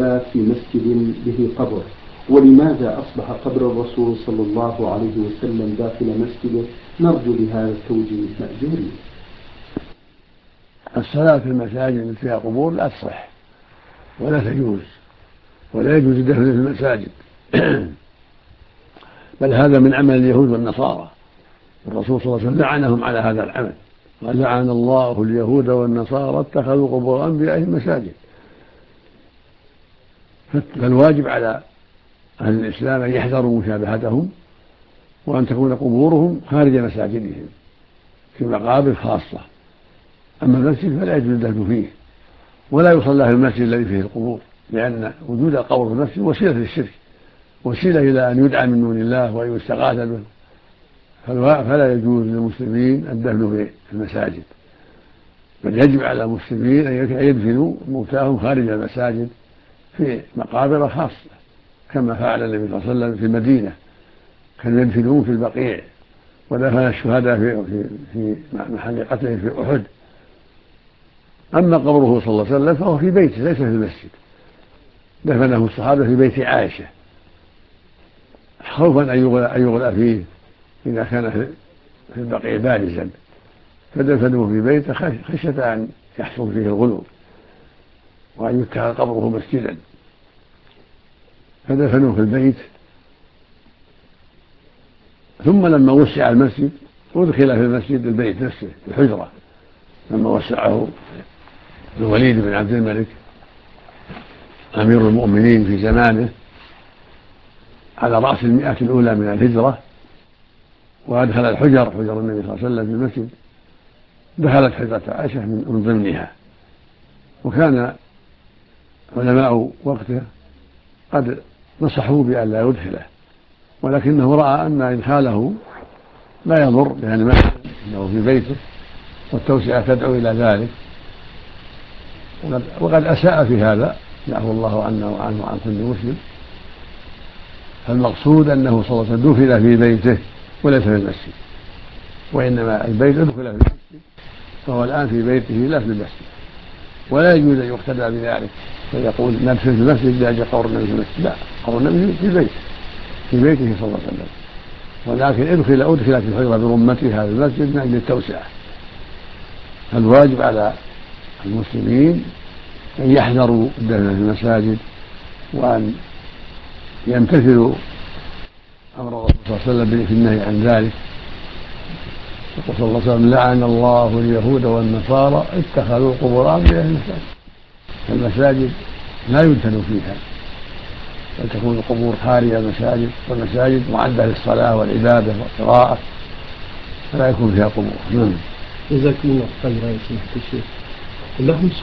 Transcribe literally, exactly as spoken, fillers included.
الصلاة في مسجد به قبر؟ ولماذا أصبح قبر الرسول صلى الله عليه وسلم داخل مسجده؟ نرجو بهذا التوجيه مأجورين. الصلاة في المساجد التي فيها قبور لا تصح ولا تجوز، ولا يجوز الدفن في المساجد بل هذا من عمل اليهود والنصارى، الرسول صلى الله عليه وسلم لعنهم على هذا العمل، ولعن الله اليهود والنصارى اتخذوا قبور أنبيائهم مساجد. فالواجب على أهل الإسلام أن يحذروا مشابهتهم، وأن تكون قبورهم خارج مساجدهم في مقابر خاصة. أما المسجد فلا يجوز الدفن فيه، ولا يصلى في المسجد الذي فيه القبور، لأن وجود القبر في المسجد وسيلة للشرك، وسيلة إلى أن يدعى من دون الله وأن يستغاث به، فلا يجوز للمسلمين الدفن في المساجد، بل يجب على المسلمين أن يدفنوا موتاهم خارج المساجد في مقابر خاصة، كما فعل النبي صلى الله عليه وسلم في المدينة، كانوا يدفنون في البقيع، ودفن الشهداء في في في محل قتله في أحد. أما قبره صلى الله عليه وسلم فهو في بيته ليس في المسجد، دفنه الصحابة في بيت عائشة خوفا أن يغلى فيه إذا كان في البقيع بارزا، فدفنوه في بيته خشية أن يحصل فيه الغلو وأن يتخذ قبره مسجدا، فدفنوه في البيت. ثم لما وسع المسجد أدخل في المسجد البيت نفسه الحجرة، لما وسعه الوليد بن عبد الملك أمير المؤمنين في زمانه على رأس المئة الأولى من الهجرة، وأدخل الحجر حجر النبي صلى الله عليه وسلم في المسجد، دخلت حجرة عائشة من ضمنها. وكان علماء وقته قد نصحوا بأن لا يدخله، ولكنه رأى أن إدخاله لا يضر، لأن ما أنه في بيته والتوسعة تدعو إلى ذلك، وقد أساء في هذا يعفو الله عنه وعنه وعن كل مسلم. فالمقصود أنه صلى الله عليه وسلم دفن في بيته وليس في المسجد، وإنما البيت دخل في المسجد، فهو الآن في بيته لا في المسجد، ولا يجوز أن يقتدى بذلك فيقول ندفن في المسجد لأجل قبر النبي في المسجد، لا، قبر النبي في بيته في بيته صلى الله عليه وسلم، ولكن ادخل أدخلت الحجرة برمتها في المسجد من أجل التوسعة. فالواجب على المسلمين أن يحذروا الدفن في المساجد، وأن يمتثلوا أمر الرسول صلى الله عليه وسلم في النهي عن ذلك. يقول صلى الله عليه وسلم لعن الله اليهود والنصارى اتخذوا قبور أنبيائهم مساجد. المساجد لا يدفن فيها، بل تكون القبور خارج المساجد، والمساجد معدة للصلاة والعبادة والقراءة، فلا يكون فيها قبور. جزاكم الله خيرا يا سماحة الشيخ. لهم